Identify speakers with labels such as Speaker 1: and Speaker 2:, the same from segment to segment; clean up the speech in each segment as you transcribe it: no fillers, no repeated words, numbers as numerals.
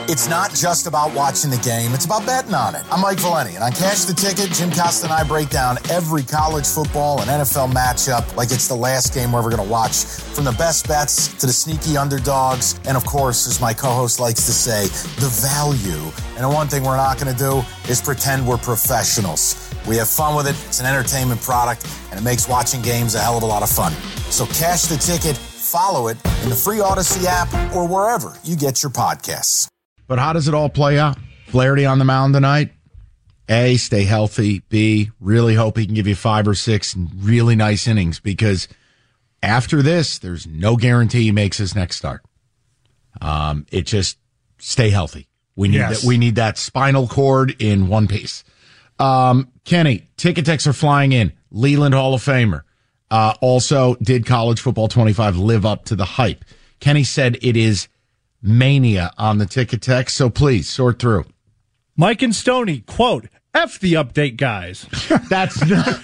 Speaker 1: It's not just about watching the game, it's about betting on it. I'm Mike Valeni, and on Cash the Ticket, Jim Costa and I break down every college football and NFL matchup like it's the last game we're ever going to watch. From the best bets to the sneaky underdogs, and of course, as my co-host likes to say, the value. And the one thing we're not going to do is pretend we're professionals. We have fun with it, it's an entertainment product, and it makes watching games a hell of a lot of fun. So Cash the Ticket, follow it in the free Odyssey app or wherever you get your podcasts.
Speaker 2: But how does it all play out? Flaherty on the mound tonight. A, stay healthy. B, really hope he can give you 5 or 6 really nice innings, because after this, there's no guarantee he makes his next start. It just stay healthy. We need that spinal cord in one piece. Kenny, ticket texts are flying in. Leland Hall of Famer. Also, did College Football 25 live up to the hype? Kenny said it is mania on the ticket text, so please sort through.
Speaker 3: Mike and Stoney, quote, F the update guys.
Speaker 2: That's not.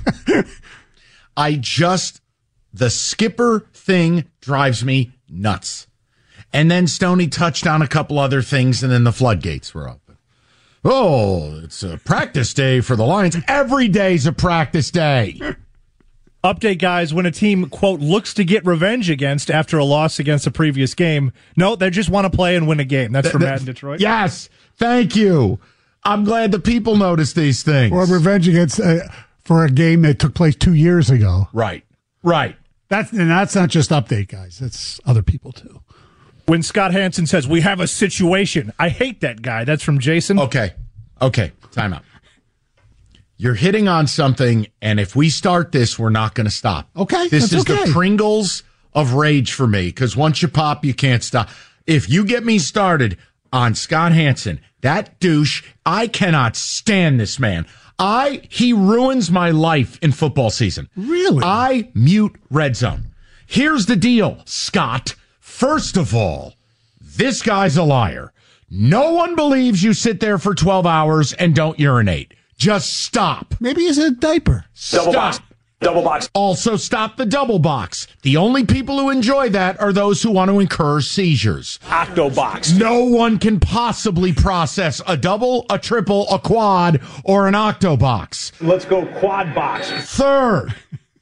Speaker 2: The skipper thing drives me nuts. And then Stoney touched on a couple other things, and then the floodgates were open. Oh, it's a practice day for the Lions. Every day's a practice day.
Speaker 3: Update guys, when a team, quote, looks to get revenge against after a loss against a previous game, no, they just want to play and win a game. That's from Matt in Detroit.
Speaker 2: Yes, thank you. I'm glad the people notice these things.
Speaker 4: Or revenge against for a game that took place 2 years ago.
Speaker 2: Right.
Speaker 4: That's not just update guys. That's other people too.
Speaker 3: When Scott Hansen says, we have a situation, I hate that guy. That's from Jason.
Speaker 2: Okay, time out. You're hitting on something, and if we start this, we're not going to stop.
Speaker 4: Okay,
Speaker 2: this is the Pringles of rage for me, because once you pop, you can't stop. If you get me started on Scott Hansen, that douche, I cannot stand this man. He ruins my life in football season.
Speaker 4: Really?
Speaker 2: I mute Red Zone. Here's the deal, Scott. First of all, this guy's a liar. No one believes you sit there for 12 hours and don't urinate. Just stop.
Speaker 4: Maybe he's a diaper.
Speaker 2: Double box. Also stop the double box. The only people who enjoy that are those who want to incur seizures.
Speaker 5: Octobox.
Speaker 2: No one can possibly process a double, a triple, a quad, or an octobox.
Speaker 5: Let's go quad box.
Speaker 2: Third,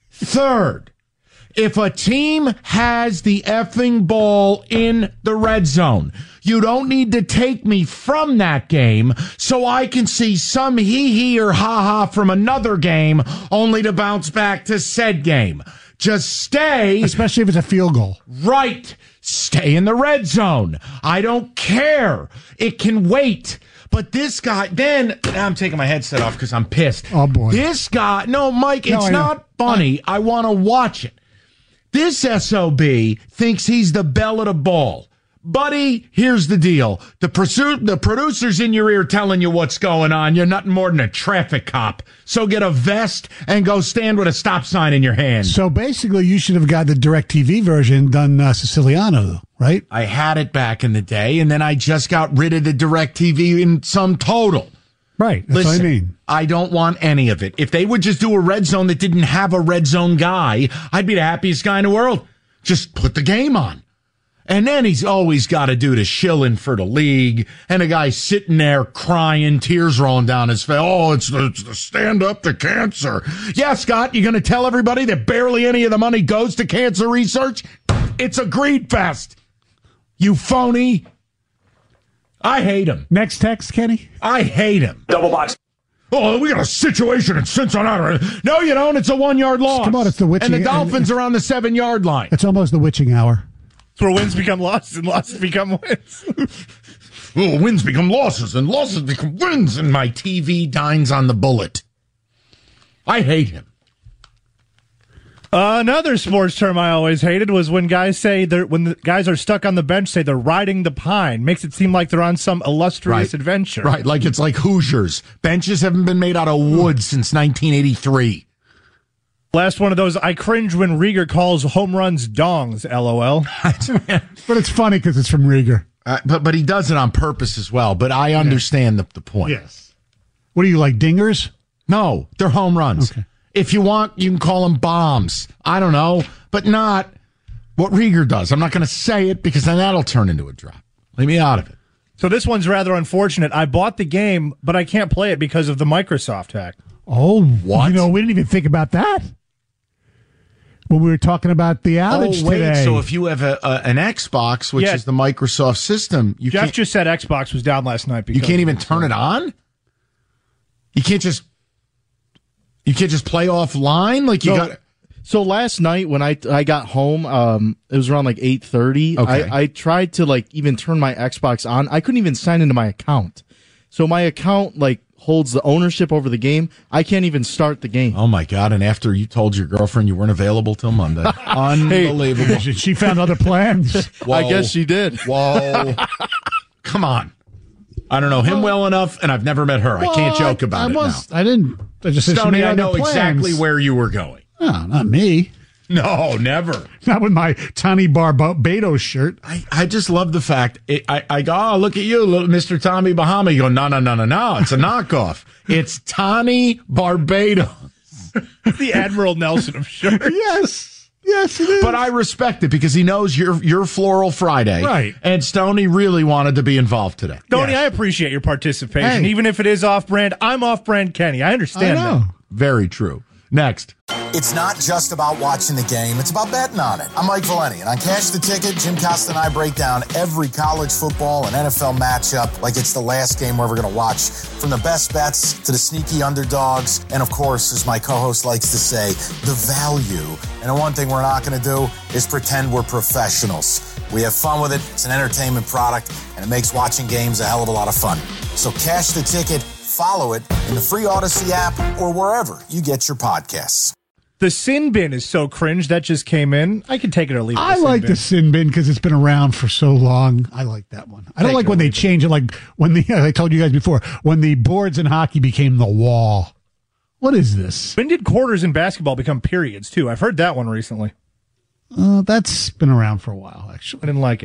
Speaker 2: if a team has the effing ball in the red zone, you don't need to take me from that game so I can see some hee-hee or ha-ha from another game only to bounce back to said game. Just stay.
Speaker 4: Especially if it's a field goal.
Speaker 2: Right. Stay in the red zone. I don't care. It can wait. But this guy, now I'm taking my headset off because I'm pissed.
Speaker 4: Oh, boy.
Speaker 2: This guy, no, Mike, it's not funny. I want to watch it. This SOB thinks he's the belle of the ball. Buddy, here's the deal. The producer's in your ear telling you what's going on. You're nothing more than a traffic cop. So get a vest and go stand with a stop sign in your hand.
Speaker 4: So basically, you should have got the DirecTV version done Siciliano, right?
Speaker 2: I had it back in the day, and then I just got rid of the DirecTV in sum total.
Speaker 4: Right, that's
Speaker 2: Listen,
Speaker 4: what I mean.
Speaker 2: I don't want any of it. If they would just do a red zone that didn't have a red zone guy, I'd be the happiest guy in the world. Just put the game on. And then he's always got to do the shilling for the league, and a guy sitting there crying, tears rolling down his face. Oh, it's the stand up to cancer. Yeah, Scott, you're going to tell everybody that barely any of the money goes to cancer research? It's a greed fest. You phony. I hate him.
Speaker 4: Next text, Kenny?
Speaker 2: I hate him.
Speaker 5: Double box.
Speaker 2: Oh, we got a situation in Cincinnati. No, you don't. It's a 1 yard loss.
Speaker 4: Come on, it's the witching.
Speaker 2: And the Dolphins are on the 7 yard line.
Speaker 4: It's almost the witching hour.
Speaker 3: It's where wins become losses and losses become wins.
Speaker 2: Oh, wins become losses and losses become wins. And my TV dines on the bullet. I hate him.
Speaker 3: Another sports term I always hated was when guys say when the guys are stuck on the bench, say they're riding the pine. Makes it seem like they're on some illustrious adventure.
Speaker 2: Right, like it's like Hoosiers. Benches haven't been made out of wood since 1983.
Speaker 3: Last one of those, I cringe when Rieger calls home runs dongs, LOL.
Speaker 4: But it's funny because it's from Rieger.
Speaker 2: But he does it on purpose as well. But I understand the point.
Speaker 4: Yes. What do you like, dingers?
Speaker 2: No, they're home runs.
Speaker 4: Okay.
Speaker 2: If you want, you can call them bombs. I don't know, but not what Rieger does. I'm not going to say it because then that'll turn into a drop. Leave me out of it.
Speaker 3: So this one's rather unfortunate. I bought the game, but I can't play it because of the Microsoft hack.
Speaker 4: Oh,
Speaker 2: What?
Speaker 4: You know, we didn't even think about that when we were talking about the outage today.
Speaker 2: So if you have an Xbox, which
Speaker 3: Yeah.
Speaker 2: is the Microsoft system,
Speaker 3: Jeff just said Xbox was down last night. Because
Speaker 2: you can't even turn it on? You can't just play offline? Like you got...
Speaker 6: So last night when I got home, it was around like 8:30.
Speaker 2: Okay.
Speaker 6: I tried to like even turn my Xbox on. I couldn't even sign into my account. So my account like holds the ownership over the game. I can't even start the game.
Speaker 2: Oh my God! And after you told your girlfriend you weren't available till Monday, unbelievable.
Speaker 4: She found other plans.
Speaker 2: Whoa.
Speaker 6: I guess she did.
Speaker 2: Whoa! Come on. I don't know him well enough, and I've never met her. I can't joke about it now.
Speaker 4: I didn't. I just said she
Speaker 2: Stoney,
Speaker 4: made
Speaker 2: I
Speaker 4: other
Speaker 2: know
Speaker 4: plans.
Speaker 2: exactly where you were going.
Speaker 4: Oh, not me.
Speaker 2: No, never.
Speaker 4: Not with my Tony Barbados shirt.
Speaker 2: I just love the fact I go, oh, look at you, little Mr. Tommy Bahama. You go, no, it's a knockoff. It's Tony Barbados.
Speaker 3: the Admiral Nelson of shirts.
Speaker 4: Yes, it is.
Speaker 2: But I respect it because he knows you're Floral Friday.
Speaker 4: Right.
Speaker 2: And Stoney really wanted to be involved today.
Speaker 3: Tony,
Speaker 4: Yes.
Speaker 3: I appreciate your participation.
Speaker 4: Hey.
Speaker 3: Even if it is off-brand, I'm off-brand Kenny. I understand
Speaker 4: I know.
Speaker 3: that.
Speaker 2: Very true. Next.
Speaker 1: It's not just about watching the game, it's about betting on it. I'm Mike Valeni, and on Cash the Ticket, Jim Costa and I break down every college football and NFL matchup like it's the last game we're ever going to watch. From the best bets to the sneaky underdogs, and of course, as my co-host likes to say, the value. And the one thing we're not going to do is pretend we're professionals. We have fun with it, it's an entertainment product, and it makes watching games a hell of a lot of fun. So Cash the Ticket, follow it in the free Odyssey app or wherever you get your podcasts.
Speaker 3: The sin bin is so cringe that just came in. I can take it or leave it.
Speaker 4: I like the sin bin because it's been around for so long. I like that one. I don't
Speaker 3: Take
Speaker 4: like
Speaker 3: it
Speaker 4: when
Speaker 3: or
Speaker 4: they
Speaker 3: leave it.
Speaker 4: change it, like when I told you guys before, when the boards in hockey became the wall. What is this?
Speaker 3: When did quarters in basketball become periods, too? I've heard that one recently.
Speaker 4: That's been around for a while,
Speaker 3: I
Speaker 4: actually.
Speaker 3: didn't like it.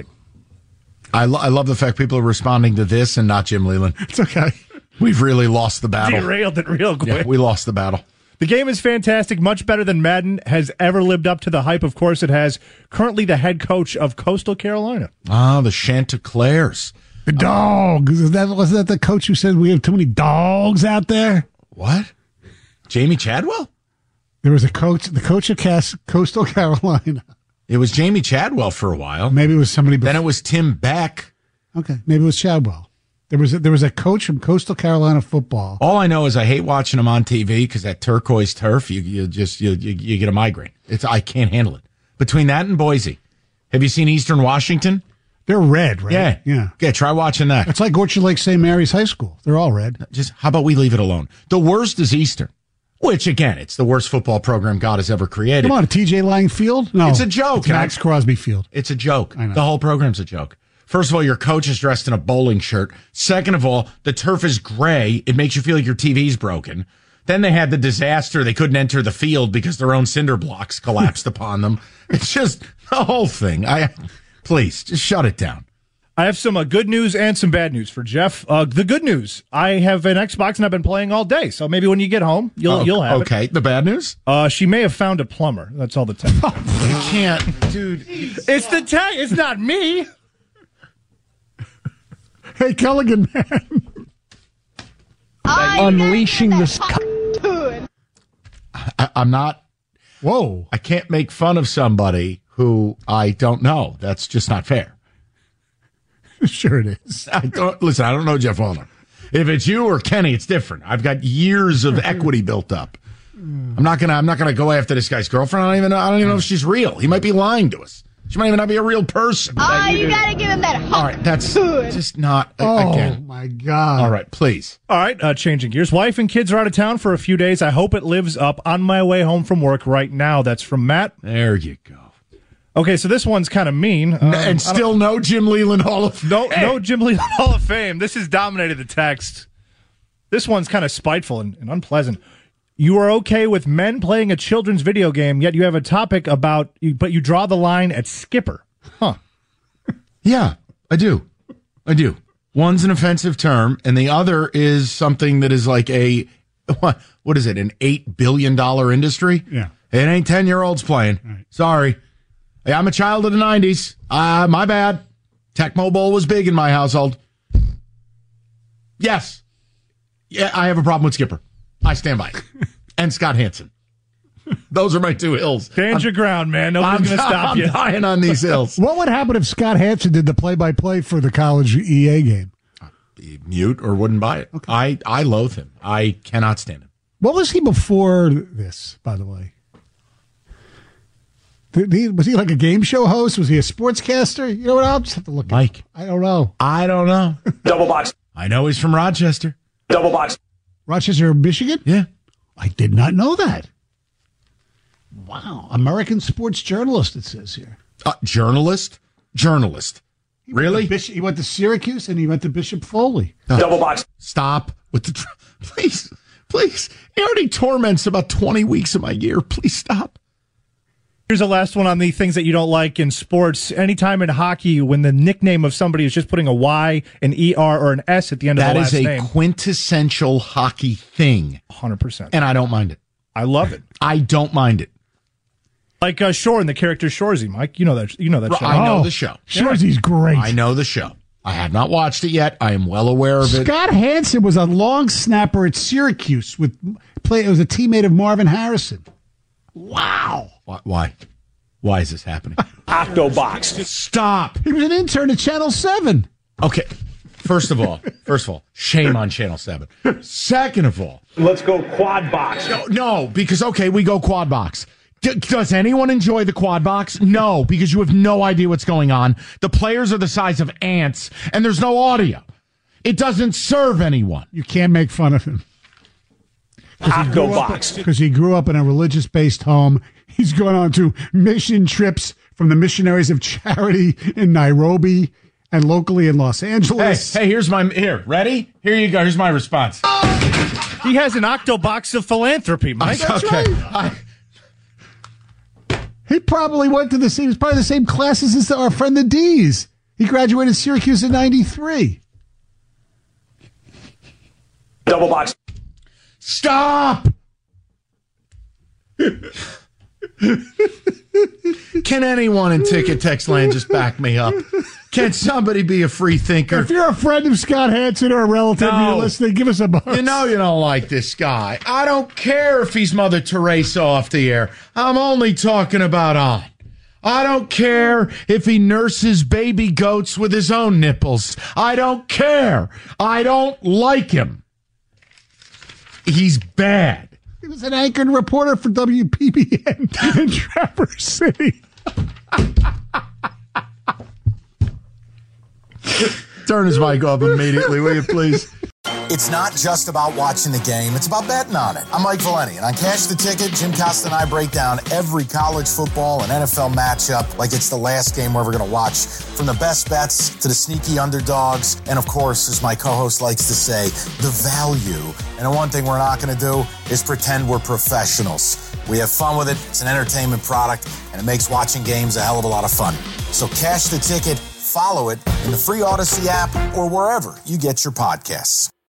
Speaker 2: I love the fact people are responding to this and not Jim Leland.
Speaker 4: It's okay.
Speaker 2: We've really lost the battle.
Speaker 3: Derailed it real quick.
Speaker 2: Yeah, we lost the battle.
Speaker 3: The game is fantastic, much better than Madden has ever lived up to the hype. Of course, it has. Currently the head coach of Coastal Carolina.
Speaker 2: Ah, the Chanticleers.
Speaker 4: The dogs. Was that the coach who said we have too many dogs out there?
Speaker 2: What? Jamie Chadwell?
Speaker 4: There was the coach of Coastal Carolina.
Speaker 2: It was Jamie Chadwell for a while.
Speaker 4: Maybe it was somebody before.
Speaker 2: Then it was Tim Beck.
Speaker 4: Okay, maybe it was Chadwell. There was a coach from Coastal Carolina football.
Speaker 2: All I know is I hate watching him on TV because that turquoise turf, you get a migraine. I can't handle it. Between that and Boise, have you seen Eastern Washington?
Speaker 4: They're red, right?
Speaker 2: Yeah. Okay, try watching that.
Speaker 4: It's like Orchard Lake St. Mary's High School. They're all red.
Speaker 2: Just how about we leave it alone? The worst is Eastern, which again, it's the worst football program God has ever created.
Speaker 4: Come on, TJ Lang Field? No,
Speaker 2: It's a joke.
Speaker 4: It's Max Crosby Field.
Speaker 2: It's a joke.
Speaker 4: I know.
Speaker 2: The whole program's a joke. First of all, your coach is dressed in a bowling shirt. Second of all, the turf is gray. It makes you feel like your TV's broken. Then they had the disaster. They couldn't enter the field because their own cinder blocks collapsed upon them. It's just the whole thing. Please, just shut it down.
Speaker 3: I have some good news and some bad news for Jeff. The good news, I have an Xbox and I've been playing all day. So maybe when you get home, you'll have it.
Speaker 2: Okay, the bad news?
Speaker 3: She may have found a plumber. That's all the text.
Speaker 2: You can't, dude.
Speaker 3: It's the text. It's not me.
Speaker 4: Hey, Culligan, man.
Speaker 7: Unleashing this.
Speaker 2: I'm not.
Speaker 4: Whoa.
Speaker 2: I can't make fun of somebody who I don't know. That's just not fair.
Speaker 4: Sure it is.
Speaker 2: I don't know Jeff Wallner. If it's you or Kenny, it's different. I've got years of equity built up. I'm not gonna go after this guy's girlfriend. I don't even know if she's real. He might be lying to us. She might even not be a real person.
Speaker 7: Oh, you gotta give him that hug.
Speaker 2: All right, that's just not
Speaker 4: Oh,
Speaker 2: again.
Speaker 4: my God.
Speaker 2: All right, please.
Speaker 3: All right, changing gears. Wife and kids are out of town for a few days. I hope it lives up on my way home from work right now. That's from Matt.
Speaker 2: There you go.
Speaker 3: Okay, so this one's kind of mean.
Speaker 2: And still no Jim Leland Hall of Fame.
Speaker 3: No Jim Leland Hall of Fame. This has dominated the text. This one's kind of spiteful and unpleasant. You are okay with men playing a children's video game, yet you have a topic but you draw the line at Skipper. Huh.
Speaker 2: Yeah, I do. One's an offensive term, and the other is something that is like what is it, an $8 billion industry?
Speaker 4: Yeah.
Speaker 2: It ain't 10-year-olds playing.
Speaker 4: Right.
Speaker 2: Sorry. Hey, I'm a child of the 90s. My bad. Tecmo Bowl was big in my household. Yes. Yeah, I have a problem with Skipper. I stand by it. And Scott Hansen. Those are my two hills.
Speaker 3: Stand your ground, man. Nobody's going to stop you.
Speaker 2: I'm dying on these hills.
Speaker 4: What would happen if Scott Hansen did the play-by-play for the college EA game?
Speaker 2: Be mute or wouldn't buy it. Okay. I loathe him. I cannot stand him.
Speaker 4: What was he before this, by the way? Was he like a game show host? Was he a sportscaster? You know what? I'll just have to look.
Speaker 2: Mike.
Speaker 4: I don't know.
Speaker 5: Double box.
Speaker 2: I know he's from Rochester.
Speaker 5: Double box.
Speaker 4: Rochester, Michigan?
Speaker 2: Yeah.
Speaker 4: I did not know that. Wow. American sports journalist, it says here.
Speaker 2: Journalist? Really?
Speaker 4: He went to Syracuse and he went to Bishop Foley.
Speaker 5: Double box.
Speaker 2: Stop with the... Please. He already torments about 20 weeks of my year. Please stop.
Speaker 3: Here's the last one on the things that you don't like in sports. Anytime in hockey, when the nickname of somebody is just putting a Y, an ER, or an S at the end of the last name.
Speaker 2: That is a quintessential hockey thing.
Speaker 3: 100%.
Speaker 2: And I don't mind it.
Speaker 3: I love it.
Speaker 2: I don't mind it.
Speaker 3: Like Shore and the character Shoresy, Mike. You know that show.
Speaker 2: I know the show.
Speaker 4: Shoresy's great.
Speaker 2: I know the show. I have not watched it yet. I am well aware of it.
Speaker 4: Scott Hansen was a long snapper at Syracuse. It was a teammate of Marvin Harrison. Wow.
Speaker 2: Why? Why is this happening?
Speaker 5: Octobox.
Speaker 2: Stop.
Speaker 4: He was an intern at Channel 7.
Speaker 2: Okay. First of all, shame on Channel 7. Second of all.
Speaker 5: Let's go quad box.
Speaker 2: No, because, we go quad box. Does anyone enjoy the quad box? No, because you have no idea what's going on. The players are the size of ants, and there's no audio. It doesn't serve anyone.
Speaker 4: You can't make fun of him.
Speaker 5: Octobox.
Speaker 4: Because he grew up in a religious-based home. He's gone on to mission trips from the Missionaries of Charity in Nairobi and locally in Los Angeles.
Speaker 2: Hey, ready? Here you go. Here's my response.
Speaker 3: He has an octobox of philanthropy, Mike.
Speaker 4: That's right. He probably went to the same classes as our friend the D's. He graduated Syracuse in 93.
Speaker 5: Double box.
Speaker 2: Stop! Can anyone in Ticket Text Land just back me up? Can somebody be a free thinker?
Speaker 4: If you're a friend of Scott Hansen or a relative and you're listening, give us a buzz.
Speaker 2: You know you don't like this guy. I don't care if he's Mother Teresa off the air. I'm only talking about on. I don't care if he nurses baby goats with his own nipples. I don't care. I don't like him. He's bad.
Speaker 4: He was an anchored reporter for WPBN in Traverse City.
Speaker 2: Turn his mic off immediately, will you, please?
Speaker 1: It's not just about watching the game, it's about betting on it. I'm Mike Valeni, and on Cash the Ticket, Jim Costa and I break down every college football and NFL matchup like it's the last game we're ever going to watch. From the best bets to the sneaky underdogs, and of course, as my co-host likes to say, the value. And the one thing we're not going to do is pretend we're professionals. We have fun with it, it's an entertainment product, and it makes watching games a hell of a lot of fun. So Cash the Ticket, follow it in the free Odyssey app or wherever you get your podcasts.